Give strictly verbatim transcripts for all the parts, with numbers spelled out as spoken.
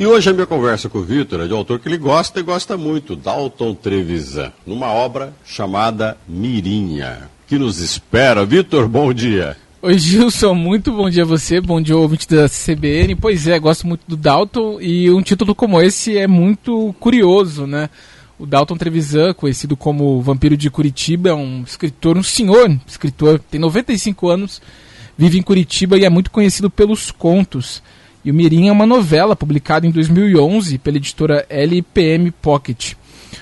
E hoje a minha conversa com o Vitor é de um autor que ele gosta e gosta muito, Dalton Trevisan, numa obra chamada Mirinha. Que nos espera. Vitor, bom dia. Oi, Gilson, muito bom dia a você, bom dia ouvinte da C B N. Pois é, gosto muito do Dalton e um título como esse é muito curioso, né? O Dalton Trevisan, conhecido como Vampiro de Curitiba, é um escritor, um senhor escritor, tem noventa e cinco anos, vive em Curitiba e é muito conhecido pelos contos. E o Mirinha é uma novela publicada em dois mil e onze pela editora L P M Pocket.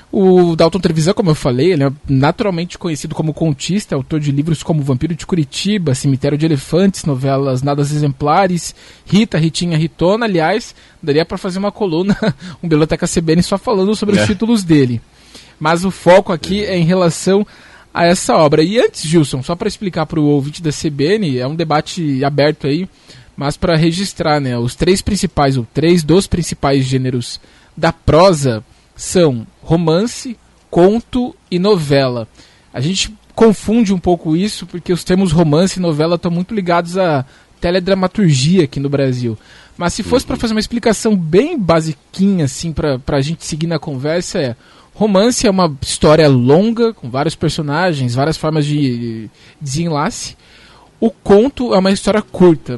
O Dalton Trevisan, como eu falei, ele é naturalmente conhecido como contista, autor de livros como Vampiro de Curitiba, Cemitério de Elefantes, novelas Nadas Exemplares, Rita, Ritinha, Ritona. Aliás, daria para fazer uma coluna, um Biblioteca C B N só falando sobre é. os títulos dele. Mas o foco aqui é em relação a essa obra. E antes, Gilson, só para explicar para o ouvinte da C B N, é um debate aberto aí, mas para registrar, né, os três principais, ou três dos principais gêneros da prosa são romance, conto e novela. A gente confunde um pouco isso porque os termos romance e novela estão muito ligados à teledramaturgia aqui no Brasil. Mas se fosse para fazer uma explicação bem basiquinha assim, para a gente seguir na conversa, é: romance é uma história longa, com vários personagens, várias formas de desenlace. O conto é uma história curta.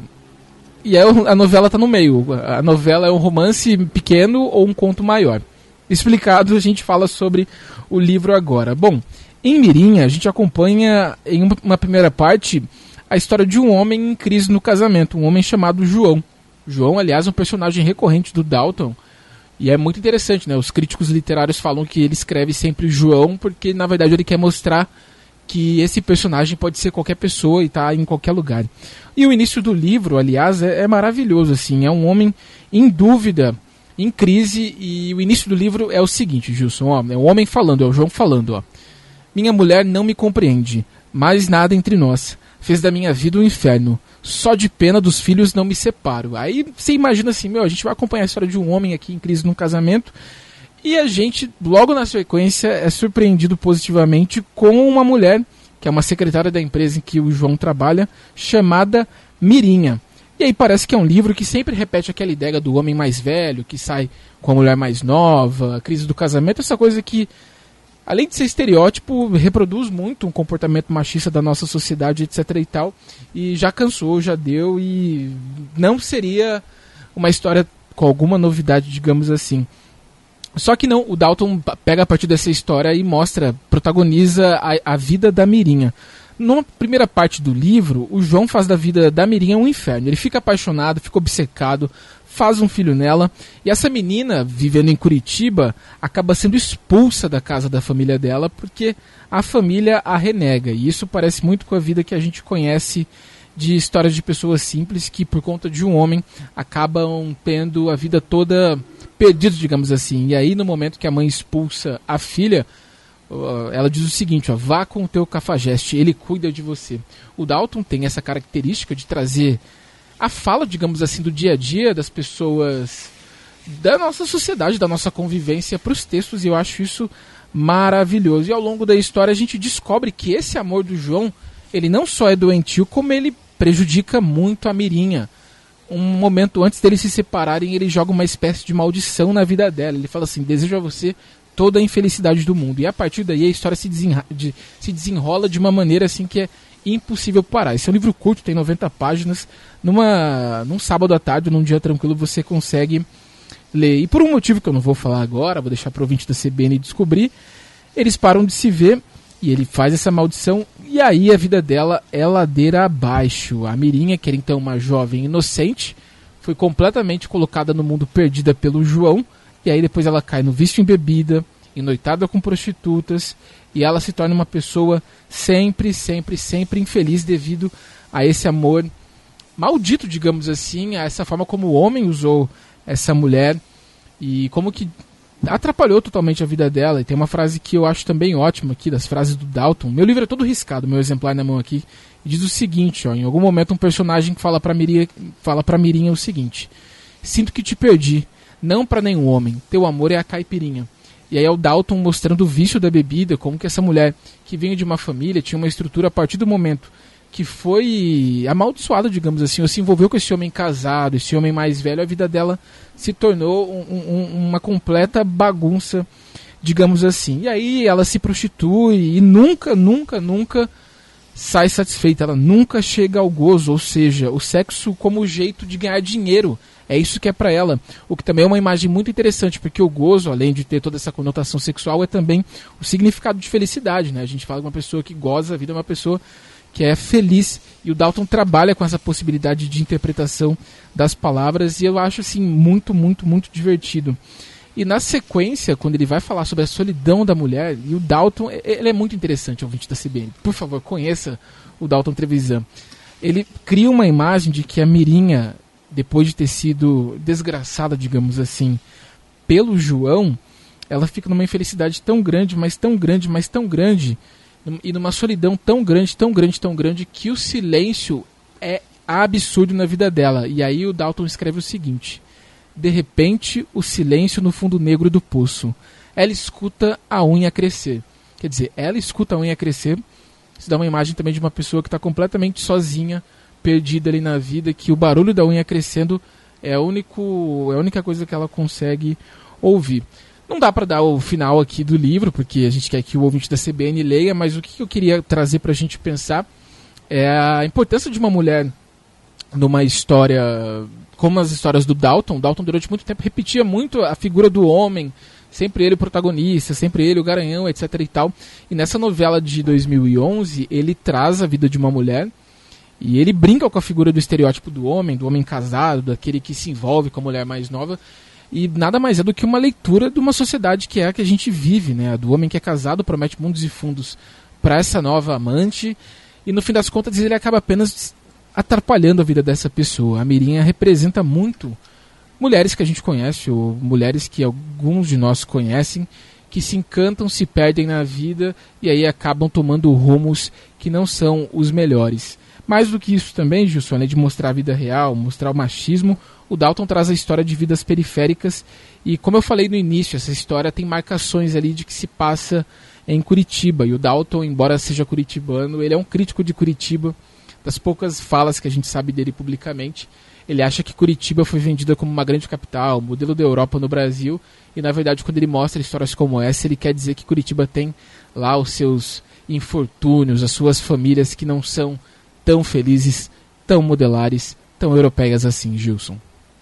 E a novela está no meio. A novela é um romance pequeno ou um conto maior. Explicado, a gente fala sobre o livro agora. Bom, em Mirinha, a gente acompanha em uma primeira parte a história de um homem em crise no casamento, um homem chamado João. João, aliás, é um personagem recorrente do Dalton, e é muito interessante, né? Os críticos literários falam que ele escreve sempre João, porque na verdade ele quer mostrar que esse personagem pode ser qualquer pessoa e está em qualquer lugar. E o início do livro, aliás, é, é maravilhoso, assim, é um homem em dúvida, em crise, e o início do livro é o seguinte, Gilson, ó, é o homem falando, é o João falando, ó. Minha mulher não me compreende, mais nada entre nós, fez da minha vida um inferno, só de pena dos filhos não me separo. Aí você imagina assim, meu, a gente vai acompanhar a história de um homem aqui em crise num casamento, e a gente, logo na sequência, é surpreendido positivamente com uma mulher, que é uma secretária da empresa em que o João trabalha, chamada Mirinha. E aí parece que é um livro que sempre repete aquela ideia do homem mais velho, que sai com a mulher mais nova, a crise do casamento, essa coisa que, além de ser estereótipo, reproduz muito um comportamento machista da nossa sociedade, etc e tal, e já cansou, já deu, e não seria uma história com alguma novidade, digamos assim. Só que não, o Dalton pega a partir dessa história e mostra, protagoniza a, a vida da Mirinha. Na primeira parte do livro, o João faz da vida da Mirinha um inferno. Ele fica apaixonado, fica obcecado, faz um filho nela. E essa menina, vivendo em Curitiba, acaba sendo expulsa da casa da família dela porque a família a renega. E isso parece muito com a vida que a gente conhece de histórias de pessoas simples que, por conta de um homem, acabam tendo a vida toda perdidos, digamos assim. E aí, no momento que a mãe expulsa a filha, ela diz o seguinte, ó, vá com o teu cafajeste, ele cuida de você. O Dalton tem essa característica de trazer a fala, digamos assim, do dia a dia das pessoas da nossa sociedade, da nossa convivência para os textos, e eu acho isso maravilhoso. E ao longo da história a gente descobre que esse amor do João, ele não só é doentio, como ele prejudica muito a Mirinha. Um momento antes deles se separarem, ele joga uma espécie de maldição na vida dela. Ele fala assim, desejo a você toda a infelicidade do mundo. E a partir daí a história se, desenra- de, se desenrola de uma maneira assim que é impossível parar. Esse é um livro curto, tem noventa páginas. Numa, num sábado à tarde, num dia tranquilo, você consegue ler. E por um motivo que eu não vou falar agora, vou deixar para o ouvinte da C B N descobrir, eles param de se ver e ele faz essa maldição, e aí a vida dela é ladeira abaixo. A Mirinha, que era então uma jovem inocente, foi completamente colocada no mundo perdida pelo João, e aí depois ela cai no vício em bebida, ennoitada com prostitutas, e ela se torna uma pessoa sempre, sempre, sempre infeliz devido a esse amor maldito, digamos assim, a essa forma como o homem usou essa mulher, e como que atrapalhou totalmente a vida dela. E tem uma frase que eu acho também ótima aqui, das frases do Dalton. Meu livro é todo riscado, meu exemplar na mão aqui, e diz o seguinte, ó, em algum momento um personagem fala pra Mirinha, fala pra Mirinha o seguinte: sinto que te perdi, não pra nenhum homem, teu amor é a caipirinha. E aí é o Dalton mostrando o vício da bebida, como que essa mulher que vinha de uma família, tinha uma estrutura, a partir do momento que foi amaldiçoada, digamos assim, ou se envolveu com esse homem casado, esse homem mais velho, a vida dela se tornou um, um, uma completa bagunça, digamos assim. E aí ela se prostitui e nunca, nunca, nunca sai satisfeita, ela nunca chega ao gozo, ou seja, o sexo como jeito de ganhar dinheiro, é isso que é pra ela, o que também é uma imagem muito interessante, porque o gozo, além de ter toda essa conotação sexual, é também o significado de felicidade, né? A gente fala de uma pessoa que goza a vida, é uma pessoa que é feliz, e o Dalton trabalha com essa possibilidade de interpretação das palavras, e eu acho assim muito, muito, muito divertido. E na sequência, quando ele vai falar sobre a solidão da mulher, e o Dalton, ele é muito interessante, ouvinte da C B N, por favor, conheça o Dalton Trevisan. Ele cria uma imagem de que a Mirinha, depois de ter sido desgraçada, digamos assim, pelo João, ela fica numa infelicidade tão grande, mas tão grande, mas tão grande, e numa solidão tão grande, tão grande, tão grande, que o silêncio é absurdo na vida dela. E aí o Dalton escreve o seguinte: de repente, o silêncio no fundo negro do poço. Ela escuta a unha crescer. Quer dizer, ela escuta a unha crescer. Isso dá uma imagem também de uma pessoa que está completamente sozinha, perdida ali na vida, que o barulho da unha crescendo é, único, é a única coisa que ela consegue ouvir. Não dá para dar o final aqui do livro, porque a gente quer que o ouvinte da C B N leia, mas o que eu queria trazer para a gente pensar é a importância de uma mulher numa história como as histórias do Dalton. Dalton durante muito tempo repetia muito a figura do homem, sempre ele o protagonista, sempre ele o garanhão, etc e tal. E nessa novela de dois mil e onze, ele traz a vida de uma mulher e ele brinca com a figura do estereótipo do homem, do homem casado, daquele que se envolve com a mulher mais nova. E nada mais é do que uma leitura de uma sociedade que é a que a gente vive, né? A do homem que é casado, promete mundos e fundos para essa nova amante, e no fim das contas ele acaba apenas atrapalhando a vida dessa pessoa. A Mirinha representa muito mulheres que a gente conhece, ou mulheres que alguns de nós conhecem, que se encantam, se perdem na vida e aí acabam tomando rumos que não são os melhores. Mais do que isso também, Gilson, além de mostrar a vida real, mostrar o machismo, o Dalton traz a história de vidas periféricas e, como eu falei no início, essa história tem marcações ali de que se passa em Curitiba. E o Dalton, embora seja curitibano, ele é um crítico de Curitiba. Das poucas falas que a gente sabe dele publicamente, ele acha que Curitiba foi vendida como uma grande capital, modelo da Europa no Brasil, e na verdade quando ele mostra histórias como essa, ele quer dizer que Curitiba tem lá os seus infortúnios, as suas famílias que não são tão felizes, tão modelares, tão europeias assim, Gilson.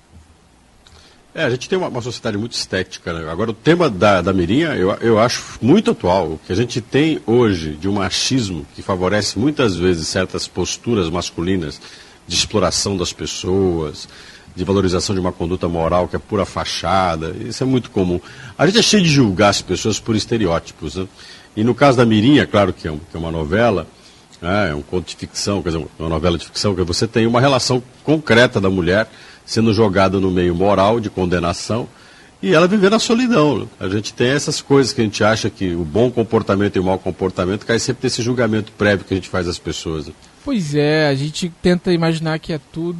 É, a gente tem uma, uma sociedade muito estética, né? Agora o tema da, da Mirinha eu, eu acho muito atual. O que a gente tem hoje de um machismo que favorece muitas vezes certas posturas masculinas de exploração das pessoas, de valorização de uma conduta moral que é pura fachada, isso é muito comum. A gente é cheio de julgar as pessoas por estereótipos, né? E no caso da Mirinha, claro que é, um, que é uma novela, né? É um conto de ficção, quer dizer, uma novela de ficção, que você tem uma relação concreta da mulher sendo jogada no meio moral de condenação e ela viver na solidão. A gente tem essas coisas que a gente acha que o bom comportamento e o mau comportamento cai sempre desse julgamento prévio que a gente faz das pessoas. Pois é, a gente tenta imaginar que é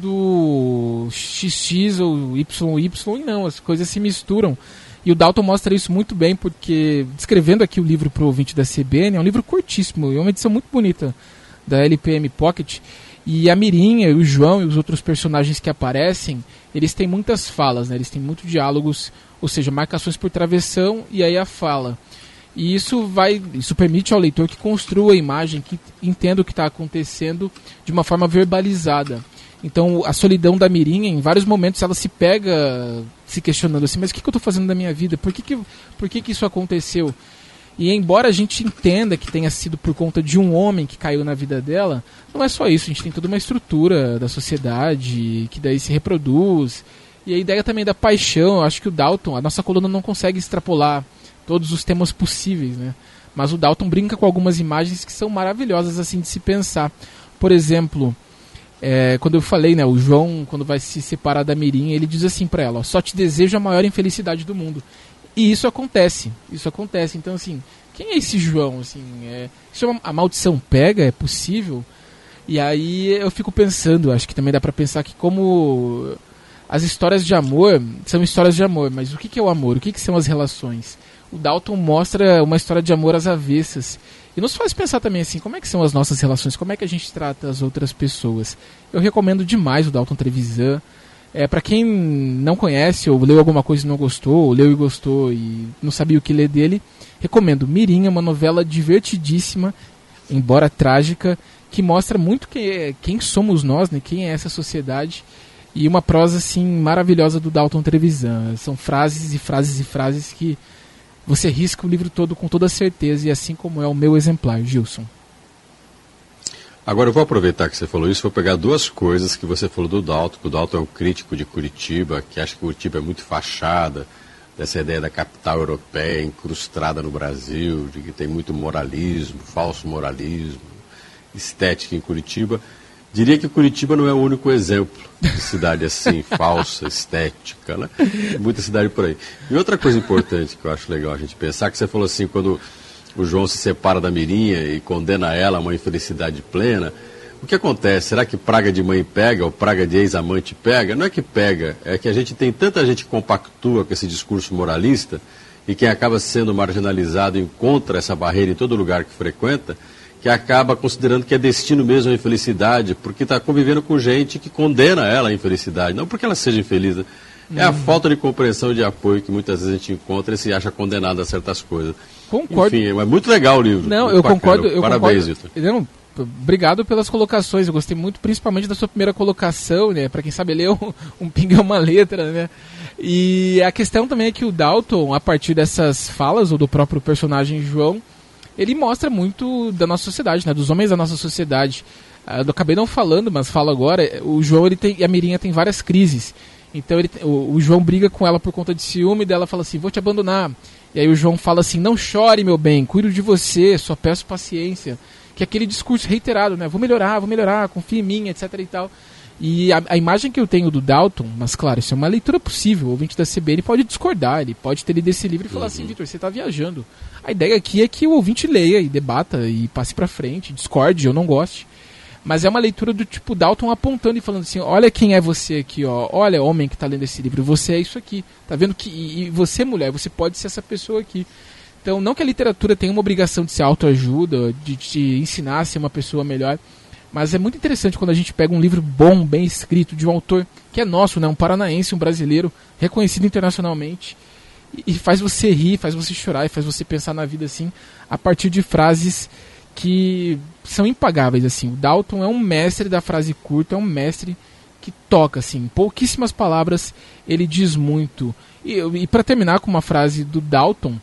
tudo X X ou Y Y e não, as coisas se misturam. E o Dalton mostra isso muito bem, porque, descrevendo aqui o livro para o ouvinte da C B N, é um livro curtíssimo, é uma edição muito bonita da L P M Pocket. E a Mirinha, e o João e os outros personagens que aparecem, eles têm muitas falas, né? Eles têm muitos diálogos, ou seja, marcações por travessão e aí a fala. E isso vai, isso permite ao leitor que construa a imagem, que entenda o que está acontecendo de uma forma verbalizada. Então a solidão da Mirinha, em vários momentos ela se pega se questionando assim, mas o que, que eu estou fazendo da minha vida? Por que, que, por que, que isso aconteceu? E embora a gente entenda que tenha sido por conta de um homem que caiu na vida dela, não é só isso, a gente tem toda uma estrutura da sociedade que daí se reproduz. E a ideia também da paixão, eu acho que o Dalton, a nossa coluna não consegue extrapolar todos os temas possíveis, né? Mas o Dalton brinca com algumas imagens que são maravilhosas assim de se pensar. Por exemplo, é, quando eu falei, né, o João, quando vai se separar da Mirinha, ele diz assim pra ela, ó, só te desejo a maior infelicidade do mundo. E isso acontece, isso acontece. Então, assim, quem é esse João? Assim, é, isso é uma, a maldição pega? É possível? E aí eu fico pensando, acho que também dá pra pensar que como as histórias de amor são histórias de amor, mas o que, que é o amor? O que, que são as relações? O Dalton mostra uma história de amor às avessas e nos faz pensar também assim, como é que são as nossas relações, como é que a gente trata as outras pessoas. Eu recomendo demais o Dalton Trevisan. É, para quem não conhece ou leu alguma coisa e não gostou, ou leu e gostou e não sabia o que ler dele, recomendo. Mirim é uma novela divertidíssima, embora trágica, que mostra muito que, quem somos nós, né, quem é essa sociedade, e uma prosa assim maravilhosa do Dalton Trevisan. São frases e frases e frases que você risca o livro todo com toda certeza, e assim como é o meu exemplar, Gilson. Agora eu vou aproveitar que você falou isso, vou pegar duas coisas que você falou do Dalton, que o Dalton é um crítico de Curitiba, que acha que Curitiba é muito fachada, dessa ideia da capital europeia incrustada no Brasil, de que tem muito moralismo, falso moralismo, estética em Curitiba. Diria que Curitiba não é o único exemplo de cidade assim, falsa, estética, né? Tem muita cidade por aí. E outra coisa importante que eu acho legal a gente pensar, que você falou assim, quando o João se separa da Mirinha e condena ela a uma infelicidade plena, o que acontece? Será que praga de mãe pega ou praga de ex-amante pega? Não é que pega, é que a gente tem tanta gente que compactua com esse discurso moralista e quem acaba sendo marginalizado encontra essa barreira em todo lugar que frequenta, que acaba considerando que é destino mesmo a infelicidade, porque está convivendo com gente que condena ela à infelicidade, não porque ela seja infeliz, né? É a falta de compreensão e de apoio que muitas vezes a gente encontra e se acha condenado a certas coisas. Concordo. Enfim, é muito legal o livro. Não, muito eu bacana. concordo. Eu Parabéns, concordo. Vitor. Obrigado pelas colocações. Eu gostei muito, principalmente da sua primeira colocação, né? Para quem sabe ler um, um pinga é uma letra, né? E a questão também é que o Dalton, a partir dessas falas ou do próprio personagem João, ele mostra muito da nossa sociedade, né? Dos homens da nossa sociedade. Eu acabei não falando, mas falo agora. O João ele tem, e a Mirinha tem várias crises. Então ele, o, o João briga com ela por conta de ciúme, dela fala assim, vou te abandonar. E aí o João fala assim, não chore, meu bem, cuido de você, só peço paciência. Que é aquele discurso reiterado, né? Vou melhorar, vou melhorar, confia em mim, etc e tal. E a, a imagem que eu tenho do Dalton, mas claro, isso é uma leitura possível, o ouvinte da C B N pode discordar, ele pode ter lido esse livro e falar uhum. assim, Vitor, você está viajando. A ideia aqui é que o ouvinte leia e debata e passe pra frente, discorde ou não goste. Mas é uma leitura do tipo Dalton apontando e falando assim, olha quem é você aqui, ó, olha homem que está lendo esse livro, você é isso aqui, tá vendo que, e, e você mulher, você pode ser essa pessoa aqui. Então não que a literatura tenha uma obrigação de ser autoajuda, de te ensinar a ser uma pessoa melhor, mas é muito interessante quando a gente pega um livro bom, bem escrito, de um autor que é nosso, né, um paranaense, um brasileiro, reconhecido internacionalmente, e, e faz você rir, faz você chorar, e faz você pensar na vida assim, a partir de frases que são impagáveis, assim. O Dalton é um mestre da frase curta, é um mestre que toca, assim, em pouquíssimas palavras ele diz muito. E, e para terminar com uma frase do Dalton,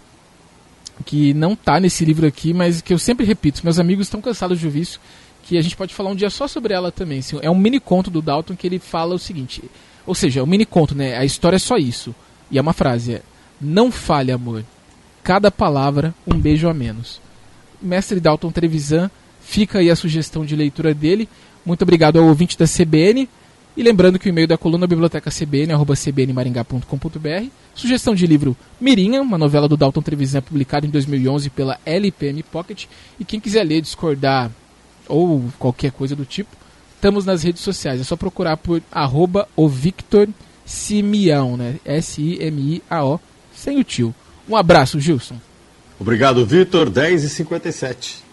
que não está nesse livro aqui, mas que eu sempre repito, meus amigos estão cansados de ouvir isso, que a gente pode falar um dia só sobre ela também. Assim, é um mini conto do Dalton que ele fala o seguinte, ou seja, é um mini conto, né? A história é só isso. E é uma frase, é, não fale amor, cada palavra um beijo a menos. Mestre Dalton Trevisan, fica aí a sugestão de leitura dele. Muito obrigado ao ouvinte da C B N. E lembrando que o e-mail da coluna é biblioteca c b n arroba c b n maringá ponto com ponto b r. Sugestão de livro Mirinha, uma novela do Dalton Trevisan publicada em dois mil e onze pela L P M Pocket. E quem quiser ler, discordar ou qualquer coisa do tipo, estamos nas redes sociais. É só procurar por arroba o Victor Simião, né? S I M I A O, sem o tio. Um abraço, Gilson. Obrigado, Vitor. dez e cinquenta e sete.